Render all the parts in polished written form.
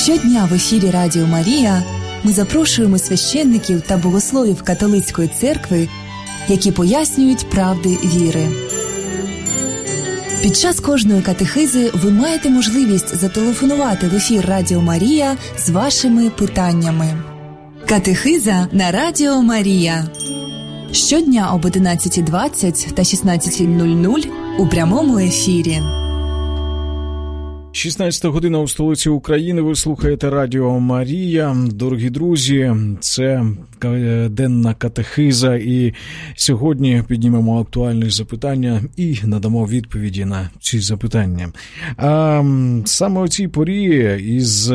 Щодня в ефірі Радіо Марія ми запрошуємо священників та богословів католицької церкви, які пояснюють правди віри. Під час кожної катехизи ви маєте можливість зателефонувати в ефір Радіо Марія з вашими питаннями. Катехиза на Радіо Марія. Щодня об 11:20 та 16:00 у прямому ефірі. 16 година у столиці України. Ви слухаєте Радіо Марія. Дорогі друзі, це денна катехиза, і сьогодні піднімемо актуальні запитання і надамо відповіді на ці запитання. А саме у цій порі із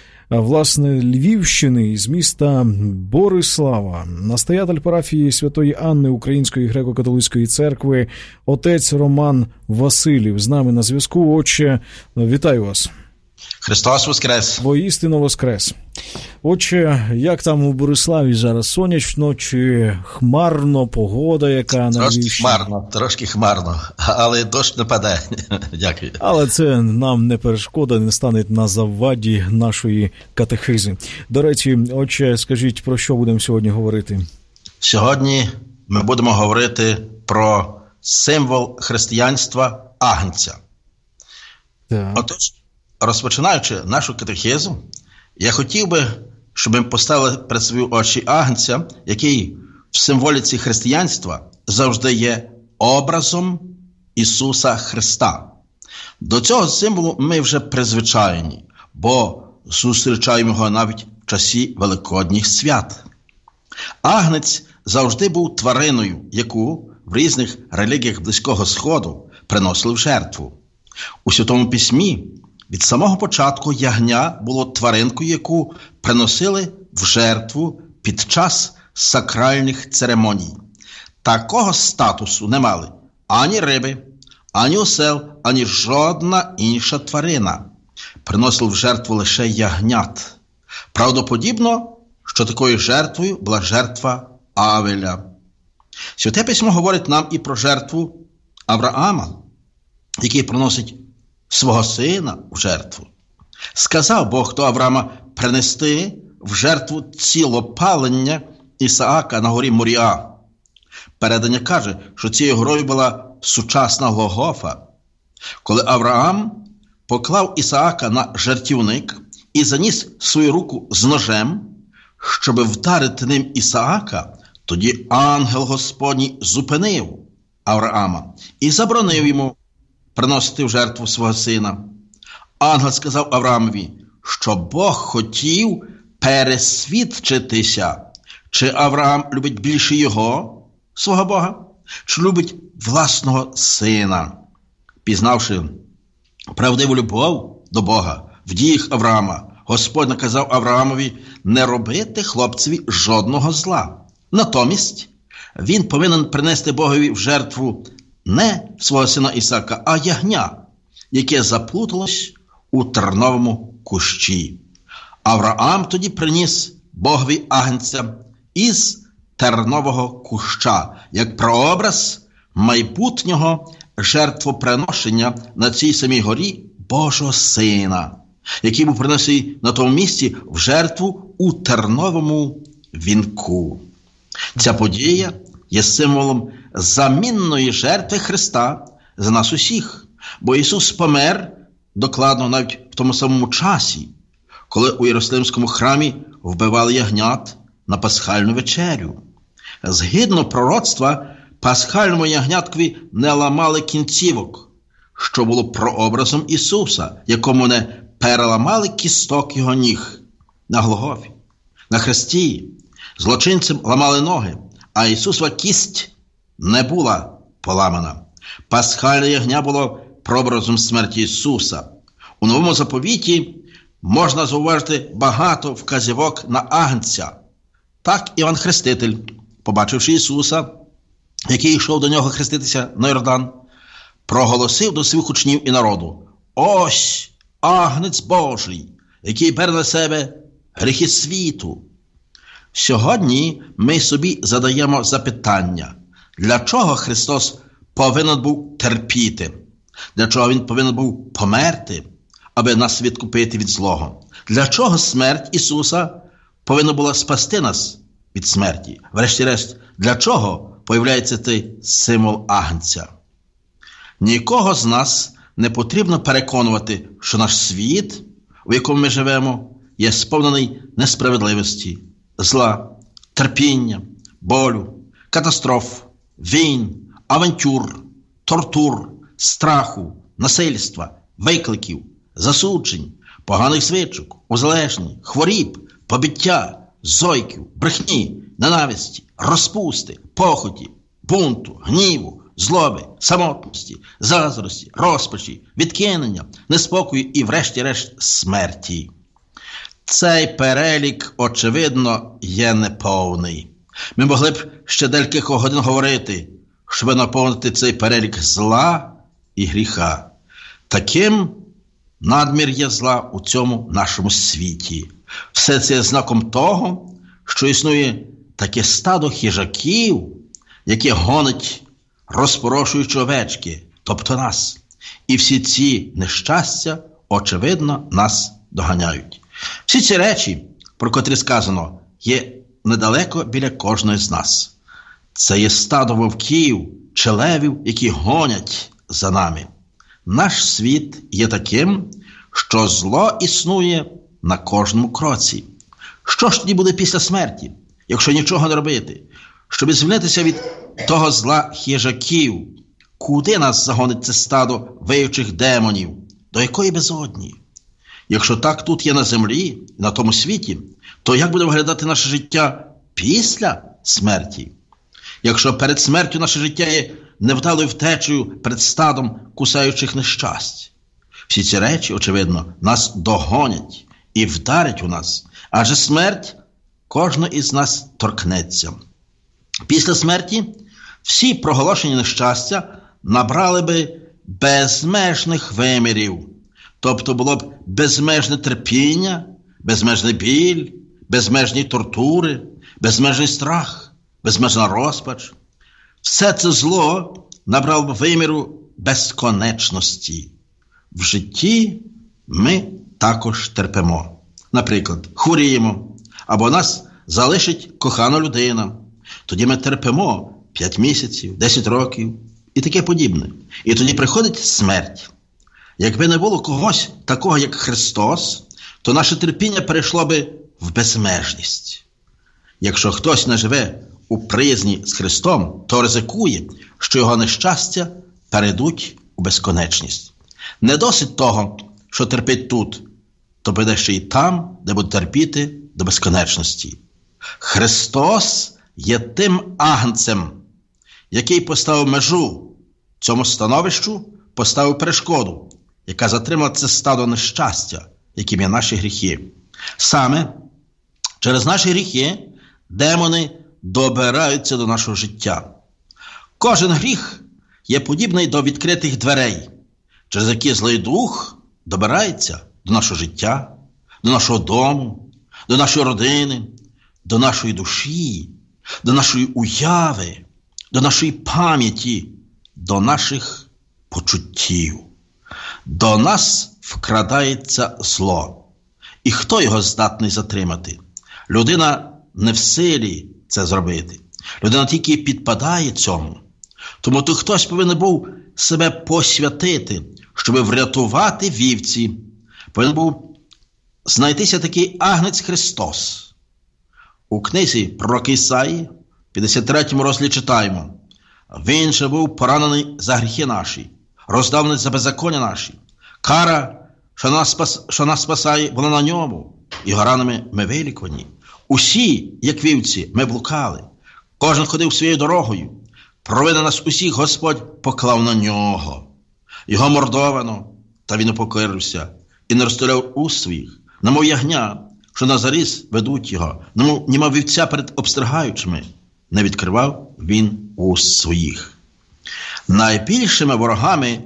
власне Львівщини, із міста Борислава, настоятель парафії Святої Анни Української греко-католицької церкви, отець Роман Василів з нами на зв'язку. Отче, вітаю вас. Христос воскрес! Воістину воскрес. Отче, як там у Бориславі зараз? Сонячно чи хмарно? Погода яка на Львівщині? Трошки хмарно, але дощ не паде. Дякую. Але це нам не перешкода, не стане на заваді нашої катехизи. До речі, отче, скажіть, про що будемо сьогодні говорити? Сьогодні ми будемо говорити про символ християнства – агнця. Так. Отож, розпочинаючи нашу катехизу, я хотів би, щоб ми поставили перед собою очі агнця, який в символіці християнства завжди є образом Ісуса Христа. До цього символу ми вже призвичайні, бо зустрічаємо його навіть в часі Великодніх свят. Агнець завжди був твариною, яку в різних релігіях Близького Сходу приносили в жертву. У Святому Письмі від самого початку ягня було тваринкою, яку приносили в жертву під час сакральних церемоній. Такого статусу не мали ані риби, ані осел, ані жодна інша тварина. Приносили в жертву лише ягнят. Правдоподібно, що такою жертвою була жертва Авеля. Святе Письмо говорить нам і про жертву Авраама, який приносить свого сина в жертву. Сказав Бог до Авраама принести в жертву цілопалення Ісаака на горі Морія. Передання каже, що цією горою була сучасна Голгофа. Коли Авраам поклав Ісаака на жертівник і заніс свою руку з ножем, щоб вдарити ним Ісаака, тоді ангел Господній зупинив Авраама і заборонив йому приносити в жертву свого сина. Ангел сказав Авраамові, що Бог хотів пересвідчитися, чи Авраам любить більше його, свого Бога, чи любить власного сина. Пізнавши правдиву любов до Бога в діях Авраама, Господь наказав Авраамові не робити хлопцеві жодного зла. Натомість він повинен принести Богові в жертву не свого сина Ісаака, а ягня, яке заплуталось у терновому кущі. Авраам тоді приніс Богові агнця із тернового куща, як прообраз майбутнього жертвоприношення на цій самій горі Божого Сина, який був принесений на тому місці в жертву у терновому вінку. Ця подія є символом замінної жертви Христа за нас усіх, бо Ісус помер докладно навіть в тому самому часі, коли у Єрусалимському храмі вбивали ягнят на пасхальну вечерю. Згідно пророцтва, пасхальному ягняткові не ламали кінцівок, що було прообразом Ісуса, якому не переламали кісток його ніг на Голгофі. На хресті злочинцям ламали ноги, а Ісусова кість не була поламана. Пасхальне ягня було прообразом смерті Ісуса. У Новому заповіті можна зауважити багато вказівок на агнця. Так Іван Хреститель, побачивши Ісуса, який йшов до нього хреститися на Йордан, проголосив до своїх учнів і народу: «Ось агнець Божий, який бере на себе гріхи світу». Сьогодні ми собі задаємо запитання, для чого Христос повинен був терпіти, для чого Він повинен був померти, аби нас відкупити від злого. Для чого смерть Ісуса повинна була спасти нас від смерті? Врешті-решт, для чого появляється цей символ Агнця? Нікого з нас не потрібно переконувати, що наш світ, у якому ми живемо, є сповнений несправедливості, зла, терпіння, болю, катастроф, війн, авантюр, тортур, страху, насильства, викликів, засуджень, поганих звичок, узалежнень, хворіб, побиття, зойків, брехні, ненависті, розпусти, похоті, бунту, гніву, злоби, самотності, заздрості, розпачі, відкинення, неспокою і, врешті-решт, смерті. Цей перелік, очевидно, є неповний. Ми могли б ще декілька годин говорити, щоб наповнити цей перелік зла і гріха. Таким надмір є зла у цьому нашому світі. Все це є знаком того, що існує таке стадо хижаків, яке гонить розпорошуючи овечки, тобто нас. І всі ці нещастя, очевидно, нас доганяють. Всі ці речі, про котрі сказано, є недалеко біля кожної з нас. Це є стадо вовків чи левів, які гонять за нами. Наш світ є таким, що зло існує на кожному кроці. Що ж тоді буде після смерті, якщо нічого не робити? Щоб звільнитися від того зла хижаків, куди нас загонить це стадо виючих демонів? До якої безодні? Якщо так тут є на землі, на тому світі, то як буде виглядати наше життя після смерті? Якщо перед смертю наше життя є невдалою втечею перед стадом кусаючих нещасть. Всі ці речі, очевидно, нас догонять і вдарять у нас, адже смерть кожного із нас торкнеться. Після смерті всі проголошені нещастя набрали би безмежних вимірів. Тобто було б безмежне терпіння, безмежний біль, безмежні тортури, безмежний страх, безмежна розпач. Все це зло набрало б виміру безконечності. В житті ми також терпимо. Наприклад, хворіємо, або нас залишить кохана людина. Тоді ми терпимо 5 місяців, 10 років і таке подібне. І тоді приходить смерть. Якби не було когось такого, як Христос, то наше терпіння перейшло би в безмежність. Якщо хтось не живе у приязні з Христом, то ризикує, що його нещастя перейдуть у безконечність. Не досить того, що терпить тут, то буде ще й там, де буде терпіти до безконечності. Христос є тим агнцем, який поставив межу цьому становищу, поставив перешкоду, яка затримала це стадо нещастя, яким є наші гріхи. Саме через наші гріхи демони добираються до нашого життя. Кожен гріх є подібний до відкритих дверей, через які злий дух добирається до нашого життя, до нашого дому, до нашої родини, до нашої душі, до нашої уяви, до нашої пам'яті, до наших почуттів. До нас вкрадається зло. І хто його здатний затримати? Людина не в силі це зробити. Людина тільки підпадає цьому. Тому то хтось повинен був себе посвятити, щоб врятувати вівці. Повинен був знайтися такий агнець Христос. У книзі пророка Ісаї, 53 розділі читаємо: «Він же був поранений за гріхи наші, роздавлений за беззаконня наші. Кара, що нас спасає, була на ньому, і ранами ми вилікувані. Усі, як вівці, ми блукали. Кожен ходив своєю дорогою. Провини нас усіх Господь поклав на нього. Його мордовано, та він упокорився, і не розтуляв уст своїх, немов ягня, що на заріз ведуть його, немов вівця перед обстригаючими, не відкривав він уст своїх». Найбільшими ворогами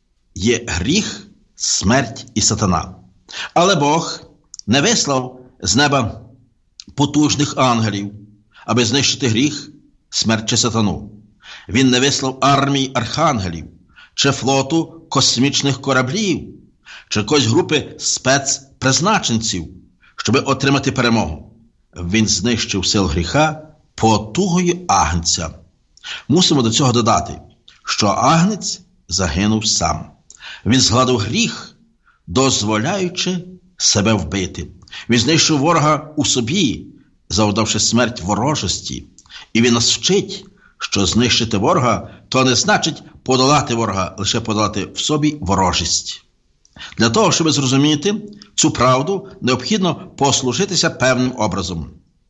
є гріх, смерть і сатана. Але Бог не вислав з неба потужних ангелів, аби знищити гріх, смерть чи сатану. Він не вислав армії архангелів чи флоту космічних кораблів, чи якоїсь групи спецпризначенців, щоб отримати перемогу. Він знищив сил гріха потугою агнця. Мусимо до цього додати, що агнець загинув сам. Він згладив гріх, дозволяючи себе вбити. Він знищив ворога у собі, завдавши смерть ворожості. І він нас вчить, що знищити ворога – то не значить подолати ворога, лише подолати в собі ворожість. Для того, щоб зрозуміти цю правду, необхідно послужитися певним образом.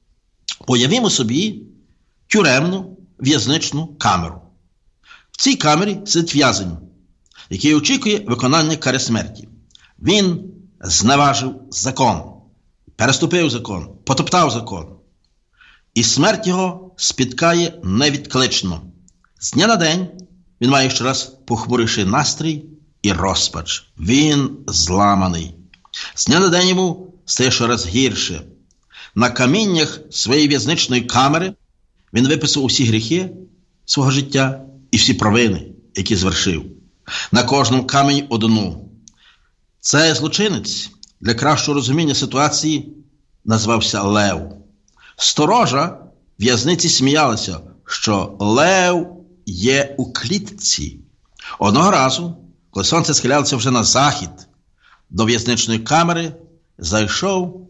Уявімо собі тюремну в'язничну камеру. В цій камері сидить в'язень, який очікує виконання кари смерті. Він зневажив закон, переступив закон, потоптав закон. І смерть його спіткає невідклично. З дня на день він має щораз похмуривший настрій і розпач. Він зламаний. З дня на день йому стає щораз гірше. На каміннях своєї в'язничної камери він виписав усі гріхи свого життя і всі провини, які звершив. На кожному камені одну. Цей злочинець для кращого розуміння ситуації назвався Лев. Сторожа в'язниці сміялися, що Лев є у клітці. Одного разу, коли сонце схилялося вже на захід, до в'язничної камери зайшов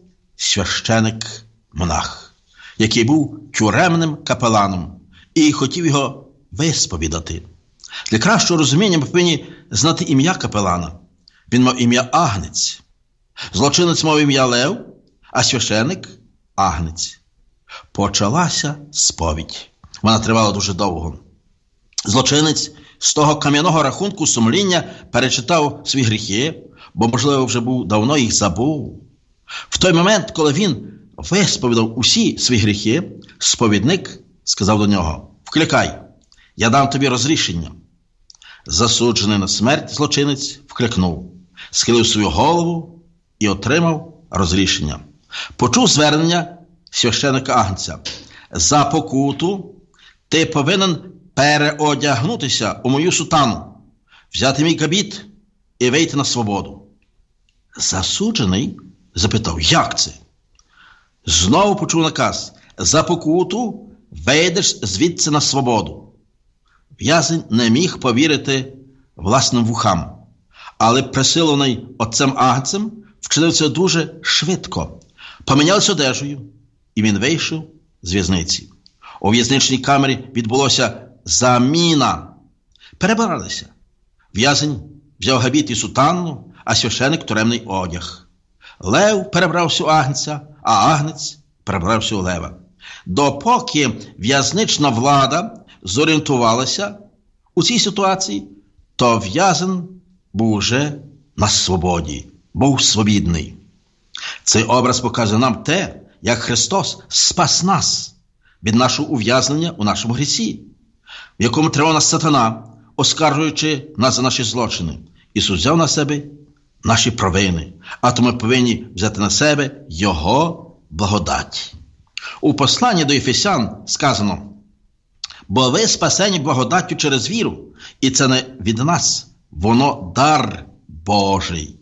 священик-монах, який був тюремним капеланом і хотів його висповідати. Для кращого розуміння ми повинні знати ім'я капелана. Він мав ім'я Агнець. Злочинець мав ім'я Лев, а священик – Агнець. Почалася сповідь. Вона тривала дуже довго. Злочинець з того кам'яного рахунку сумління перечитав свої гріхи, бо, можливо, вже був давно їх забув. В той момент, коли він висповідав усі свої гріхи, сповідник сказав до нього: «Вкликай, я дам тобі розрішення». Засуджений на смерть злочинець вкликнув, схилив свою голову і отримав розрішення. Почув звернення священика Агнця: «За покуту ти повинен переодягнутися у мою сутану, взяти мій кабіт і вийти на свободу». Засуджений запитав: «Як це?» Знову почув наказ: «За покуту вийдеш звідси на свободу». В'язень не міг повірити власним вухам, але присилений отцем Агнцем вчинив це дуже швидко. Помінялися одежею, і він вийшов з в'язниці. У в'язничній камері відбулося заміна. Перебиралися. В'язень взяв габіт і сутанну, а священик – тюремний одяг. Лев перебрався у Агнця, а Агнець перебрався у Лева. Допоки в'язнична влада зорієнтувалася у цій ситуації, то в'язень був уже на свободі, був свобідний. Цей образ показує нам те, як Христос спас нас від нашого ув'язнення у нашому грісі, в якому тримав нас сатана, оскаржуючи нас за наші злочини. Ісус взяв на себе наші провини, а то ми повинні взяти на себе Його благодать. У посланні до Ефесян сказано: «Бо ви спасені благодаттю через віру, і це не від нас, воно дар Божий».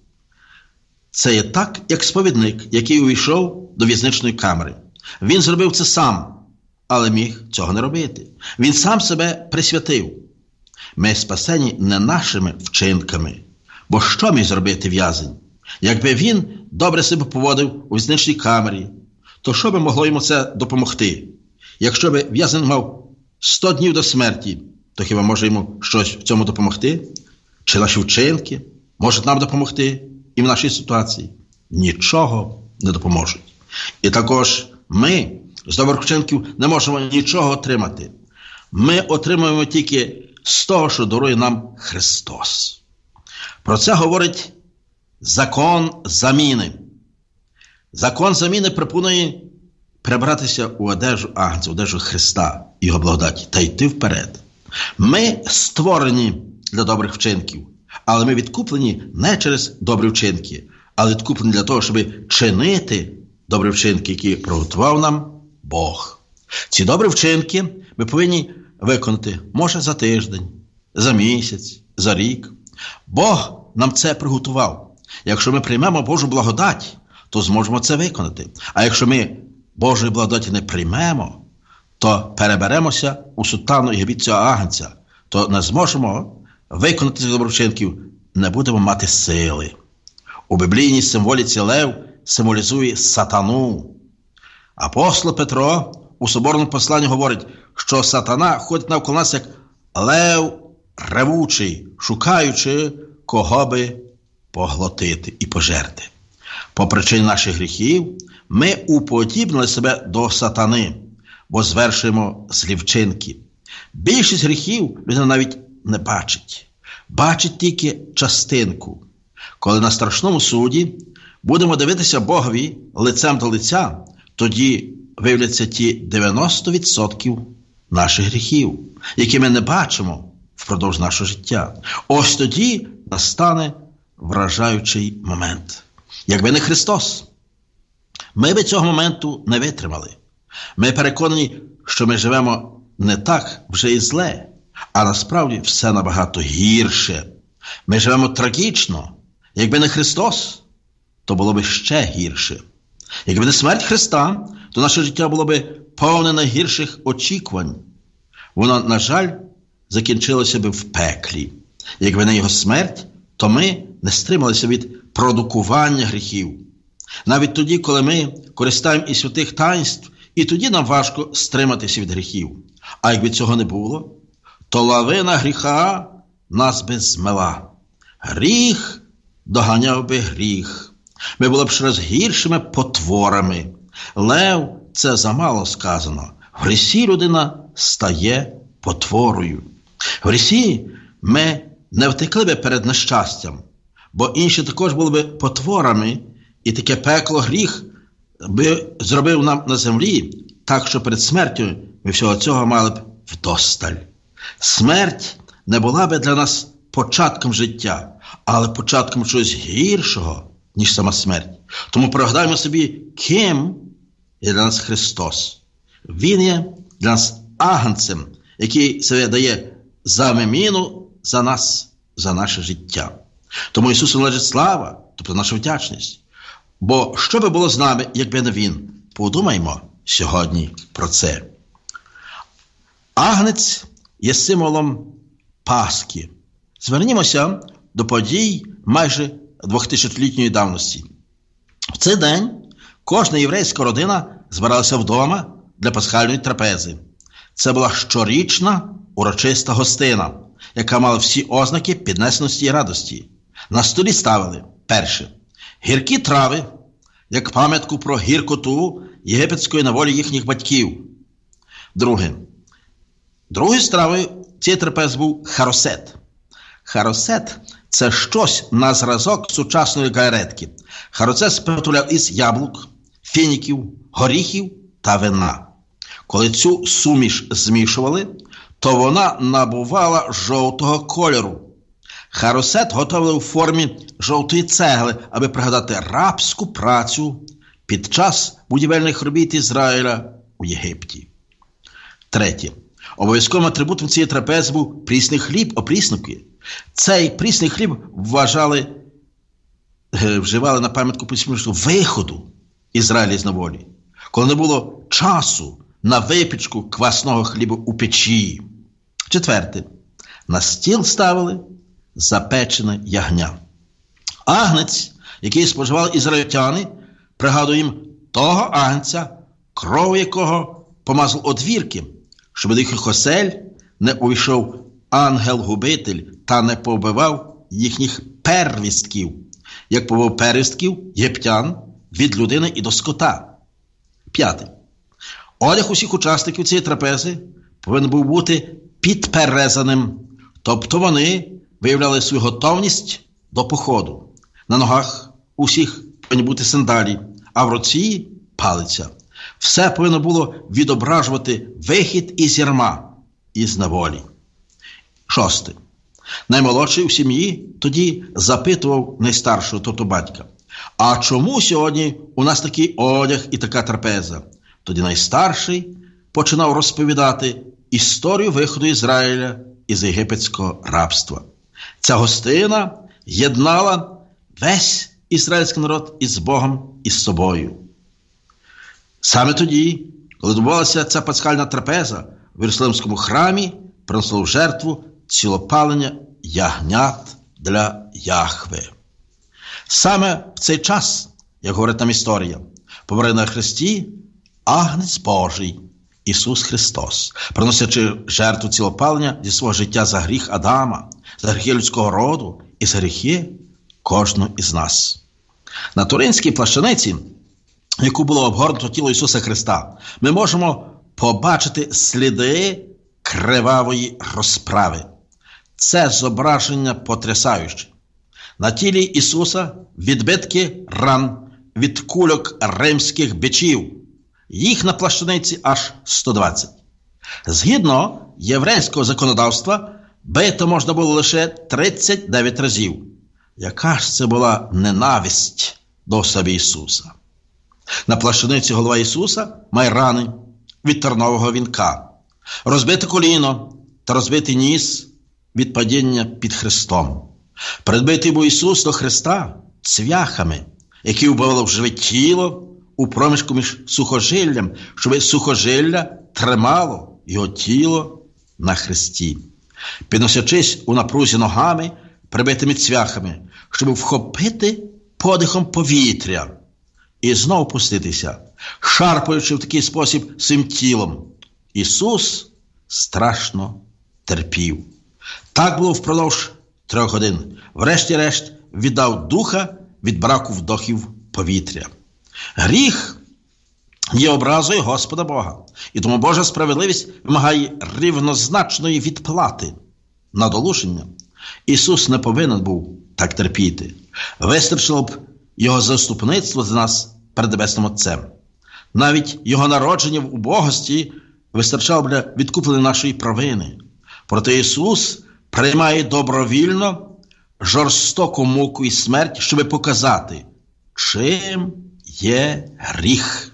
Це є так, як сповідник, який увійшов до в'язничної камери. Він зробив це сам, але міг цього не робити. Він сам себе присвятив. Ми спасені не нашими вчинками. Бо що міг зробити в'язень? Якби він добре себе поводив у в'язничній камері, то що би могло йому це допомогти? Якщо би в'язень мав 100 днів до смерті, то хіба може йому щось в цьому допомогти? Чи наші вчинки можуть нам допомогти і в нашій ситуації? Нічого не допоможуть. І також ми з добрих вчинків не можемо нічого отримати. Ми отримуємо тільки з того, що дарує нам Христос. Про це говорить закон заміни. Закон заміни пропонує прибратися у одежу Агнця, одежу Христа, Його благодаті, та йти вперед. Ми створені для добрих вчинків, але ми відкуплені не через добрі вчинки, але відкуплені для того, щоб чинити добрі вчинки, які приготував нам Бог. Ці добрі вчинки ми повинні виконати, може, за тиждень, за місяць, за рік. Бог нам це приготував. Якщо ми приймемо Божу благодать, то зможемо це виконати. А якщо ми Божої благодаті не приймемо, то переберемося у сутану і гріб цього агнця, то не зможемо виконати цих доброчинків, не будемо мати сили. У біблійній символіці лев символізує сатану. Апостол Петро у соборному посланні говорить, що сатана ходить навколо нас як лев ревучий, шукаючи, кого би поглотити і пожерти. По причині наших гріхів ми уподібнили себе до сатани, бо звершуємо злі вчинки. Більшість гріхів людина навіть не бачить. Бачить тільки частинку. Коли на страшному суді будемо дивитися Богові лицем до лиця, тоді виявляться ті 90% наших гріхів, які ми не бачимо впродовж нашого життя. Ось тоді настане вражаючий момент. Якби не Христос, ми би цього моменту не витримали. Ми переконані, що ми живемо не так вже і зле, а насправді все набагато гірше. Ми живемо трагічно. Якби не Христос, то було б ще гірше. Якби не смерть Христа, то наше життя було б повне найгірших очікувань. Воно, на жаль, закінчилося б в пеклі. Якби не Його смерть, то ми не стрималися від продукування гріхів. Навіть тоді, коли ми користаємо із святих таїнств, і тоді нам важко стриматися від гріхів. А якби цього не було, то лавина гріха нас би змела. Гріх доганяв би гріх. Ми були б ще раз гіршими потворами. Лев – це замало сказано. В грісі людина стає потворою. В грісі ми не втекли би перед нещастям, бо інші також були би потворами, і таке пекло гріх би зробив нам на землі, так що перед смертю ми всього цього мали б вдосталь. Смерть не була би для нас початком життя, але початком чогось гіршого, ніж сама смерть. Тому пригадаймо собі, ким є для нас Христос. Він є для нас агнцем, який себе дає замиміну за нас, за наше життя. Тому Ісусу належить слава, тобто наша вдячність. Бо що би було з нами, якби не Він? Подумаймо сьогодні про це. Агнець є символом Пасхи. Звернімося до подій майже 2000-літньої давності. В цей день кожна єврейська родина збиралася вдома для пасхальної трапези. Це була щорічна урочиста гостина, яка мала всі ознаки піднесеності і радості. На столі ставили, перше, гіркі трави, як пам'ятку про гіркоту єгипетської неволі їхніх батьків. Друге, другою стравою цієї трапези був харосет. Харосет – це щось на зразок сучасної гайретки. Харосет сприготовляв із яблук, фініків, горіхів та вина. Коли цю суміш змішували, то вона набувала жовтого кольору. Харосет готували у формі жовтої цегли, аби пригадати рабську працю під час будівельних робіт Ізраїля у Єгипті. Третє. Обов'язковим атрибутом цієї трапези був прісний хліб, опрісники. Цей прісний хліб вживали на пам'ятку виходу Ізраїля з неволі, коли не було часу на випічку квасного хліба у печі. Четверте. На стіл ставили запечене ягня. Агнець, який споживали ізраїльтяни, пригадує їм того агнця, кров якого помазав одвірки, щоб до їхніх осель не увійшов ангел-губитель та не побивав їхніх первістків, як побив первістків єгиптян від людини і до скота. П'яте. Одяг усіх учасників цієї трапези повинен був бути підперезаним, тобто вони виявляли свою готовність до походу. На ногах усіх повинні бути сандалі, а в руці палиця. Все повинно було відображувати вихід із ярма, із неволі. Шосте. Наймолодший у сім'ї тоді запитував найстаршого, тобто батька: а чому сьогодні у нас такий одяг і така трапеза? Тоді найстарший починав розповідати історію виходу Ізраїля із єгипетського рабства. Ця гостина єднала весь ізраїльський народ із Богом і з собою. Саме тоді, коли відбувалася ця пасхальна трапеза, в Єрусалимському храмі принесло в жертву цілопалення ягнят для Яхве. Саме в цей час, як говорить нам історія, помер на хресті Агнець Божий, Ісус Христос, приносячи жертву цілопалення зі свого життя за гріх Адама, за гріхи людського роду і за гріхи кожного із нас. На Туринській плащаниці, яку було обгорнуто тіло Ісуса Христа, ми можемо побачити сліди кривавої розправи. Це зображення потрясаюче. На тілі Ісуса відбитки ран від кульок римських бичів. Їх на плащаниці аж 120. Згідно єврейського законодавства, бити можна було лише 39 разів. Яка ж це була ненависть до особи Ісуса? На плащаниці голова Ісуса має рани від тернового вінка, розбите коліно та розбитий ніс від падіння під хрестом. Прибитий був Ісус до хреста цвяхами, які вбивали в живе тіло у проміжку між сухожиллям, щоб сухожилля тримало його тіло на хресті. Підносячись у напрузі ногами, прибитими цвяхами, щоб вхопити подихом повітря і знову пуститися, шарпаючи в такий спосіб своїм тілом. Ісус страшно терпів. Так було впродовж 3 годин. Врешті-решт віддав духа від браку вдохів повітря. Гріх є образою Господа Бога, і тому Божа справедливість вимагає рівнозначної відплати. Надолуження. Ісус не повинен був так терпіти. Вистачило б Його заступництво за нас перед Небесним Отцем. Навіть Його народження в убогості вистачало б для відкуплення нашої провини. Проте Ісус приймає добровільно жорстоку муку і смерть, щоб показати, чим є гріх.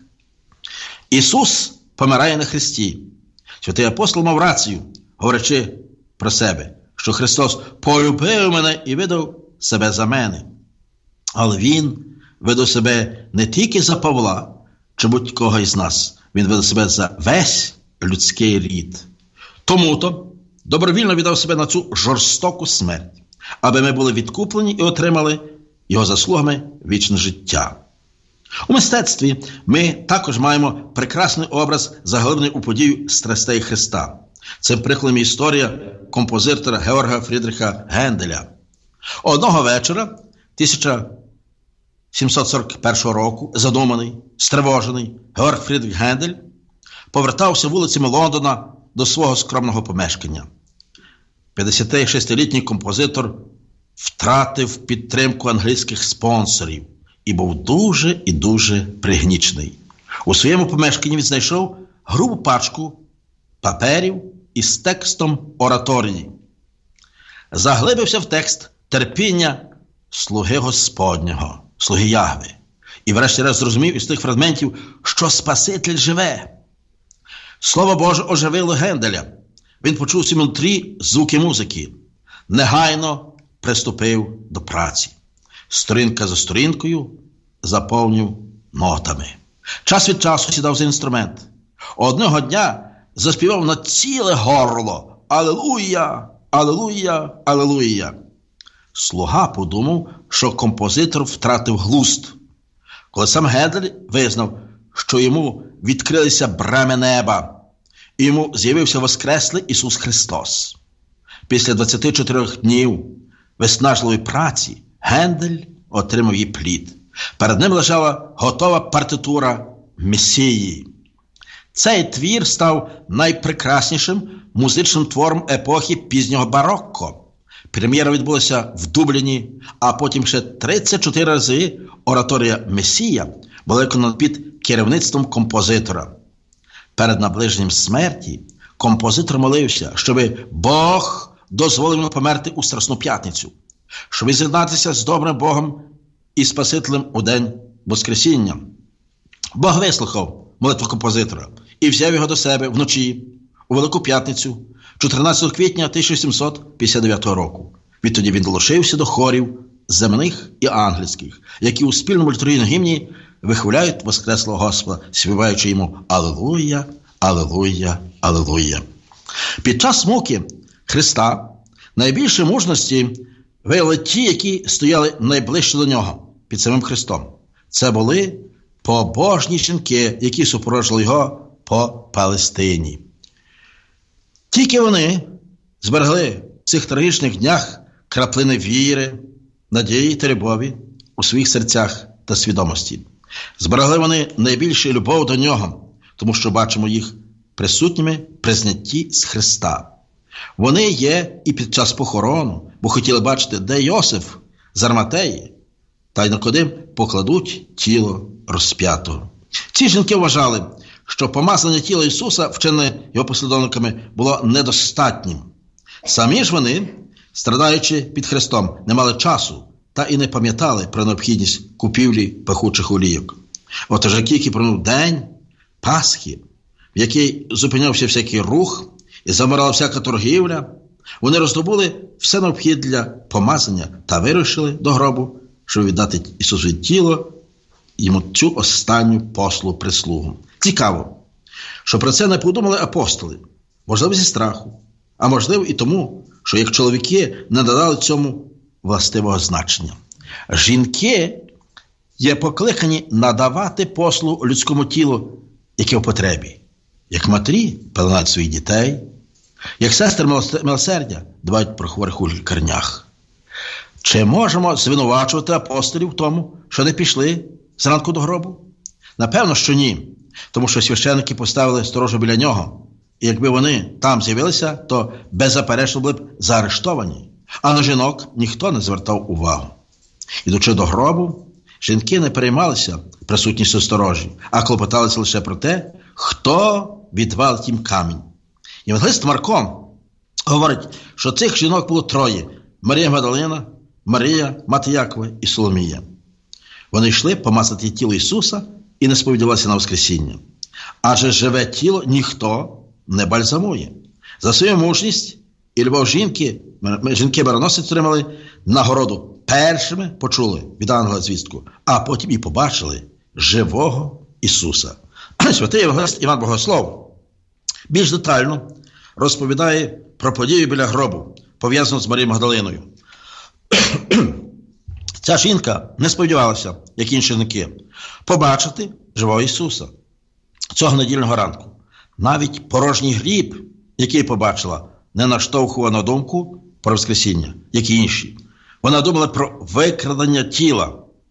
Ісус помирає на хресті. Святий апостол мав рацію, говорячи про себе, що Христос полюбив мене і видав себе за мене. Але Він видав себе не тільки за Павла, чи будь-кого із нас. Він видав себе за весь людський рід. Тому-то добровільно віддав себе на цю жорстоку смерть, аби ми були відкуплені і отримали Його заслугами вічне життя. У мистецтві ми також маємо прекрасний образ, заглиблений у подію страстей Христа. Цим прикладом історія композитора Георга Фрідріха Генделя. Одного вечора 1741 року, задуманий, стривожений, Георг Фрідріх Гендель повертався вулицями Лондона до свого скромного помешкання. 56-літній композитор втратив підтримку англійських спонсорів і був дуже і дуже пригнічений. У своєму помешканні він знайшов грубу пачку паперів із текстом ораторії. Заглибився в текст терпіння слуги Господнього, слуги Ягве. І врешті-решт зрозумів із тих фрагментів, що Спаситель живе. Слово Боже оживило Генделя. Він почув всі внутрі звуки музики. Негайно приступив до праці. Сторінка за сторінкою заповнив нотами. Час від часу сідав за інструмент. Одного дня заспівав на ціле горло: «Алелуя! Алелуя! Алелуя!» Слуга подумав, що композитор втратив глузд. Коли сам Гендель визнав, що йому відкрилися брами неба, і йому з'явився воскреслий Ісус Христос. Після 24 днів виснажливої праці Гендель отримав її плід. Перед ним лежала готова партитура Месії. Цей твір став найпрекраснішим музичним твором епохи пізнього барокко. Прем'єра відбулася в Дубліні, а потім ще 34 рази ораторія «Месія» була виконана під керівництвом композитора. Перед наближенням смерті композитор молився, щоб Бог дозволив йому померти у Страсну п'ятницю, щоб з'єднатися з добрим Богом і Спасителем у день Воскресіння. Бог вислухав молитву композитора і взяв його до себе вночі у Велику п'ятницю, 14 квітня 1759 року. Відтоді він долучився до хорів земних і ангельських, які у спільному літургійному гімні вихваляють воскреслого Господа, співаючи йому «Алілуя, алілуя, алілуя». Під час муки Христа найбільше мужності виявили ті, які стояли найближче до нього, під самим Христом. Це були побожні жінки, які супроводжували його по Палестині. Тільки вони зберегли в цих трагічних днях краплини віри, надії та любові у своїх серцях та свідомості. Зберегли вони найбільшу любов до нього, тому що бачимо їх присутніми при знятті з Христа. Вони є і під час похорону, бо хотіли бачити, де Йосиф з Арматеї, та й на куди покладуть тіло розп'ятого. Ці жінки вважали, що помазання тіла Ісуса, вчинене його послідовниками, було недостатнім. Самі ж вони, страдаючи під Христом, не мали часу та і не пам'ятали про необхідність купівлі пахучих олійок. Отож, як тільки проминув день Пасхи, в який зупинявся всякий рух і замирала всяка торгівля, вони роздобули все необхідне для помазання та вирушили до гробу, щоб віддати Ісусові тіло, йому цю останню послу прислугу. Цікаво, що про це не подумали апостоли, можливо зі страху, а можливо і тому, що як чоловіки не надали цьому властивого значення. Жінки є покликані надавати послугу людському тілу, яке в потребі. Як матері пеленають своїх дітей, як сестри милосердя дбають про хворих у лікарнях. Чи можемо звинувачувати апостолів в тому, що не пішли зранку до гробу? Напевно, що ні, тому що священники поставили сторожу біля нього, і якби вони там з'явилися, то беззаперечно були б заарештовані, а на жінок ніхто не звертав увагу. Ідучи до гробу, жінки не переймалися присутністю сторожі, а клопоталися лише про те, хто відвалить їм камінь. Євангелист Марко говорить, що цих жінок було троє – Марія Магдалина, Марія, мати Якова і Соломія. Вони йшли помазати тіло Ісуса і не сповідувалися на Воскресіння. Адже живе тіло ніхто не бальзамує. За свою мужність і любов жінки-мироносиці отримали нагороду. Першими почули від ангела звістку, а потім і побачили живого Ісуса. Святий Євангелист Іван Богослов більш детально розповідає про подію біля гробу, пов'язану з Марією Магдалиною. Ця жінка не сподівалася, як інші жінки, побачити живого Ісуса. Цього недільного ранку навіть порожній гріб, який побачила, не наштовхував на думку про Воскресіння, як і інші. Вона думала про викрадення тіла.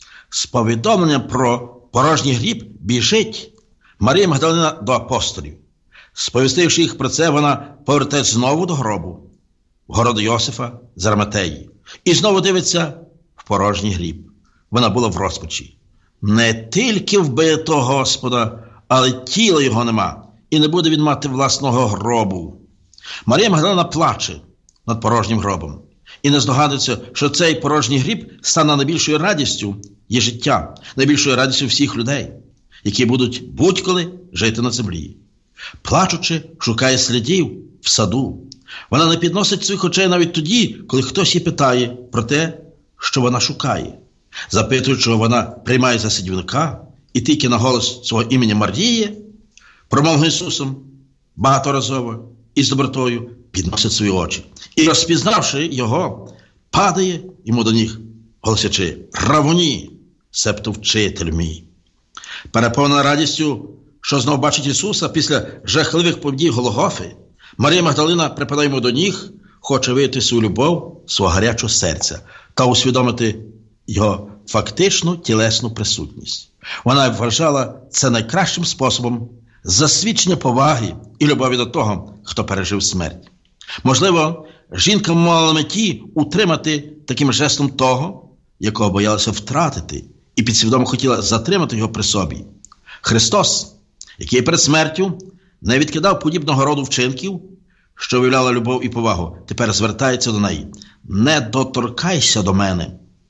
З повідомленням про порожній гріб біжить Марія Магдалина до апостолів. Сповістивши їх про це, вона повертає знову до гробу, в город Йосифа з Арматеї. І знову дивиться в порожній гріб. Вона була в розпачі. Не тільки вбито Господа, але тіла його нема. І не буде він мати власного гробу. Марія Магдалина плаче над порожнім гробом. І не здогадується, що цей порожній гріб стане найбільшою радістю її життя, найбільшою радістю всіх людей, які будуть будь-коли жити на землі. Плачучи, шукає слідів в саду. Вона не підносить своїх очей навіть тоді, коли хтось її питає про те, що вона шукає. Запитуючи, вона приймає за садівника і тільки на голос свого імені Марії, промовлений Ісусом багаторазово і з добротою, підносить свої очі. І, розпізнавши його, падає йому до ніг, голосячи: «Равуні, себто вчитель мій». Переповнена радістю, що знов бачить Ісуса після жахливих подій Голгофи, Марія Магдалина припадає йому до ніг, хоче виявити свою любов, свого гарячого серця та усвідомити його фактичну тілесну присутність. Вона вважала це найкращим способом засвідчення поваги і любові до того, хто пережив смерть. Можливо, жінка мала на меті утримати таким жестом того, якого боялася втратити, і підсвідомо хотіла затримати його при собі. Христос, який перед смертю не відкидав подібного роду вчинків, що виявляла любов і повагу, тепер звертається до неї: «Не доторкайся до мене».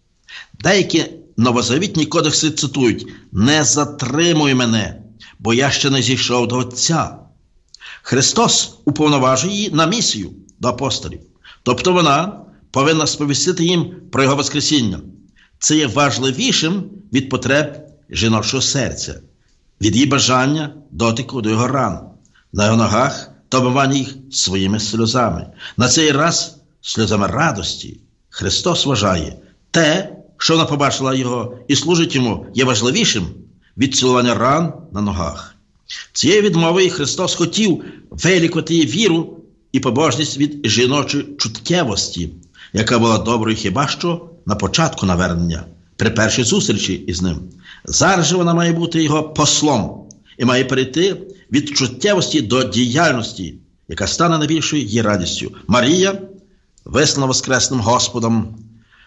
Деякі новозавітні кодекси цитують: «Не затримуй мене, бо я ще не зійшов до Отця». Христос уповноважує її на місію до апостолів. Тобто вона повинна сповістити їм про його Воскресіння, це є важливішим від потреб жіночого серця, від її бажання дотику до його ран, на його ногах та обмивання їх своїми сльозами. На цей раз сльозами радості Христос вважає те, що вона побачила його і служить йому, є важливішим від цілування ран на ногах. Цією відмовою Христос хотів вилікувати її віру і побожність від жіночої чуттєвості, яка була доброю хіба що на початку навернення, при першій зустрічі із ним. Зараз же вона має бути його послом і має перейти від чуттєвості до діяльності, яка стане найбільшою її радістю. Марія, вислана Воскресним Господом,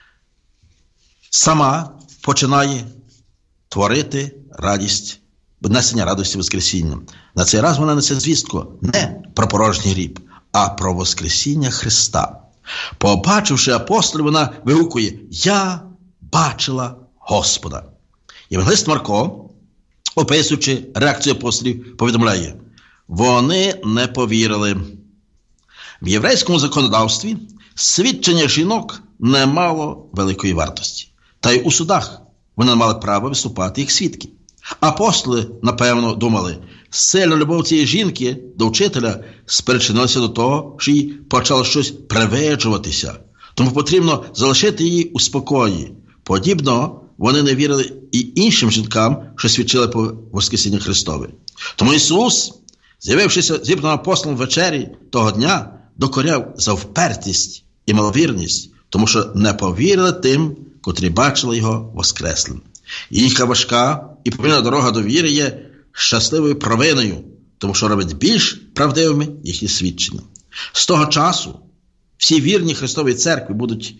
сама починає творити радість, несення радості Воскресіння. На цей раз вона несе звістку не про порожній гріб, а про Воскресіння Христа. Побачивши апостолів, вона вигукує: «Я бачила Господа». Євангелист Марко, описуючи реакцію апостолів, повідомляє: «Вони не повірили». В єврейському законодавстві свідчення жінок не мало великої вартості. Та й у судах вони не мали права виступати як свідки. Апостоли, напевно, думали, сильна любов цієї жінки до вчителя спричинилася до того, що їй почало щось привиджуватися. Тому потрібно залишити її у спокої. Подібно вони не вірили і іншим жінкам, що свідчили про Воскресіння Христове. Тому Ісус, з'явившися зібраним апостолом в вечері того дня, докоряв за впертість і маловірність, тому що не повірили тим, котрі бачили його воскреслим. Їхня важка і повільна дорога до віри є щасливою провиною, тому що робить більш правдивими їхні свідчення. З того часу всі вірні Христовій церкві будуть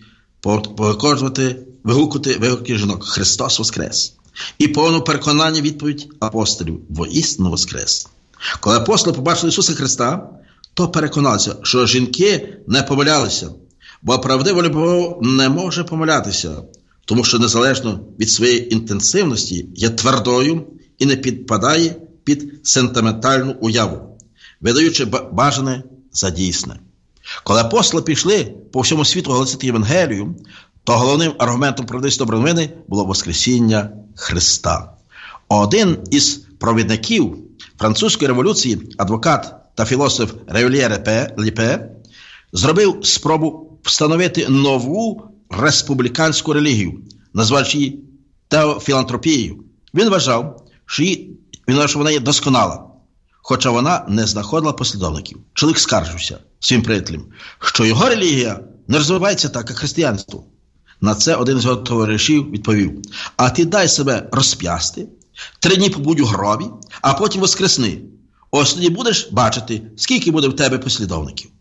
вигукувати вигуки жінок: «Христос воскрес!» І повну переконання відповідь апостолів: «Воістину воскрес!» Коли апостоли побачили Ісуса Христа, то переконалися, що жінки не помилялися, бо правдива любов не може помилятися, тому що незалежно від своєї інтенсивності є твердою і не підпадає під сентиментальну уяву, видаючи бажане за дійсне. Коли апостоли пішли по всьому світу оголосити Євангелію, то головним аргументом правдивості доброї новини було Воскресіння Христа. Один із провідників французької революції, адвокат та філософ Револьє Ліпе, зробив спробу встановити нову республіканську релігію, назвавши її теофілантропією. Він вважав, що вона є досконала, хоча вона не знаходила послідовників. Чоловік скаржився своїм приятелям, що його релігія не розвивається так, як християнство. На це один з його товаришів відповів: «А ти дай себе розп'ясти, 3 дні побудь у гробі, а потім воскресни. Ось тоді будеш бачити, скільки буде в тебе послідовників».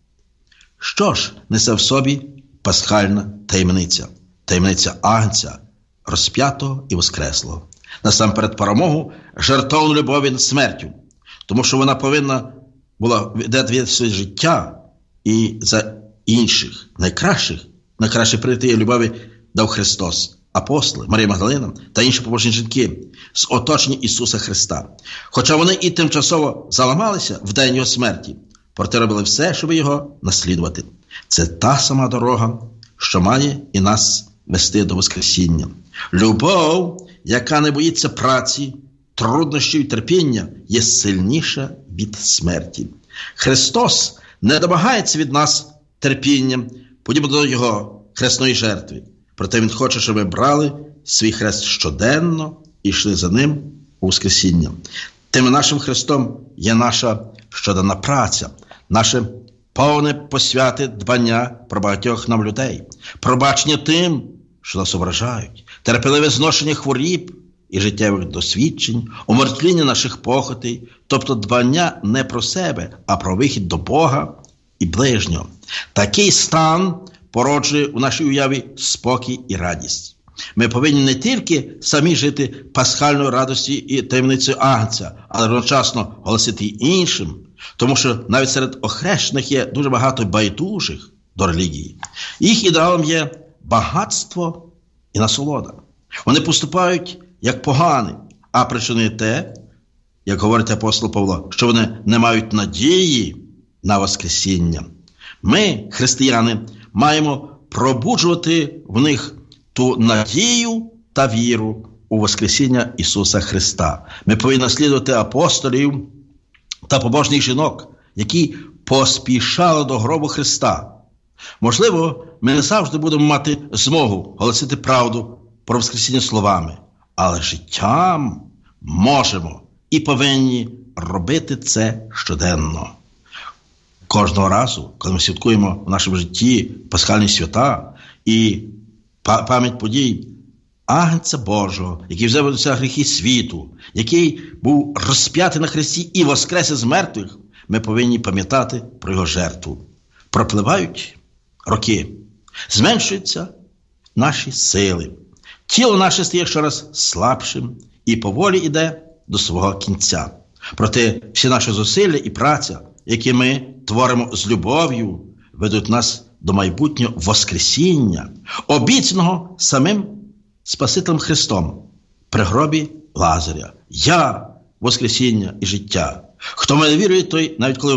Що ж несе в собі пасхальна таємниця? Таємниця Агнця, розп'ятого і воскреслого. Насамперед перемогу жертовну любові над смертю, тому що вона повинна була віддати своє життя і за інших. Найкраще прийти любові дав Христос. Апостоли, Марія Магдалина та інші побожні жінки з оточення Ісуса Христа. Хоча вони і тимчасово заламалися в день його смерті, проте робили все, щоб його наслідувати. Це та сама дорога, що має і нас вести до Воскресіння. Любов, яка не боїться праці, труднощів і терпіння, є сильніша від смерті. Христос не домагається від нас терпінням, подібно до його хресної жертви. Проте Він хоче, щоб ми брали свій хрест щоденно і йшли за ним у Воскресіння. Тим нашим хрестом є наша щоденна праця, наше повне посвяти дбання про багатьох нам людей, пробачення тим, що нас ображають, терпеливе зношення хворіб і життєвих досвідчень, умертвління наших похотей, тобто дбання не про себе, а про вихід до Бога і ближнього. Такий стан породжує у нашій уяві спокій і радість. Ми повинні не тільки самі жити пасхальною радості і таємницею Агнця, але одночасно голосити й іншим, тому що навіть серед охрещених є дуже багато байдужих до релігії. Їх ідеалом є багатство і насолода. Вони поступають як погани, а причиною те, як говорить апостол Павло, що вони не мають надії на Воскресіння. Ми, християни, маємо пробуджувати в них ту надію та віру у Воскресіння Ісуса Христа. Ми повинні наслідувати апостолів та побожних жінок, які поспішали до гробу Христа. Можливо, ми не завжди будемо мати змогу голосити правду про Воскресіння словами, але життям можемо і повинні робити це щоденно. Кожного разу, коли ми святкуємо в нашому житті пасхальні свята і пам'ять подій Агнця Божого, який взяв на себе гріхи світу, який був розп'ятий на хресті і воскрес із мертвих, ми повинні пам'ятати про його жертву. Пропливають роки, зменшуються наші сили. Тіло наше стає щораз слабшим і поволі йде до свого кінця. Проте всі наші зусилля і праця, які ми творимо з любов'ю, ведуть нас до майбутнього воскресіння, обіцяного самим Спасителем Христом при гробі Лазаря. Я – воскресіння і життя. Хто мене вірує, той, навіть коли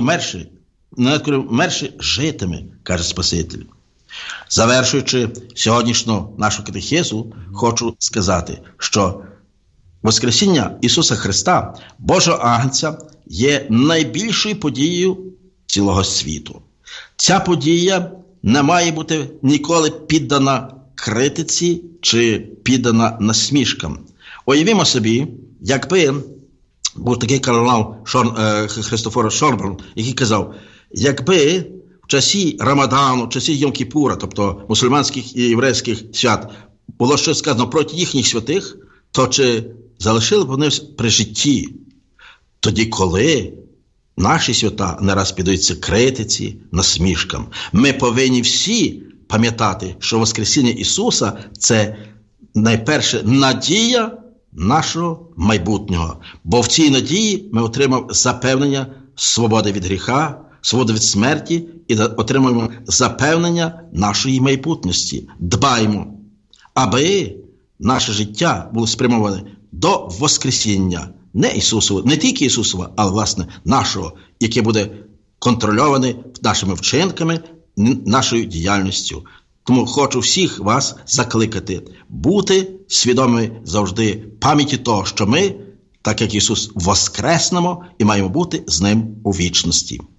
вмерши, житиме, каже Спаситель. Завершуючи сьогоднішню нашу катехезу, хочу сказати, що Воскресіння Ісуса Христа, Божого Агнця, є найбільшою подією цілого світу. Ця подія не має бути ніколи піддана критиці чи піддана насмішкам. Уявімо собі, якби був такий кардинал Христофор Шорборн, який казав, якби в часі Рамадану, в часі Йом-Кіпура, тобто мусульманських і єврейських свят, було щось сказано проти їхніх святих, то чи залишили б вони при житті? Тоді коли наші свята не раз піддаються критиці, насмішкам, ми повинні всі пам'ятати, що Воскресіння Ісуса – це найперше надія нашого майбутнього. Бо в цій надії ми отримаємо запевнення свободи від гріха, свободи від смерті і отримуємо запевнення нашої майбутності. Дбаймо, аби наше життя було спрямоване до Воскресіння. Не Ісусова, не тільки Ісусова, але, власне, нашого, яке буде контрольоване нашими вчинками, нашою діяльністю. Тому хочу всіх вас закликати бути свідомими завжди пам'яті того, що ми, так як Ісус, воскреснемо і маємо бути з Ним у вічності.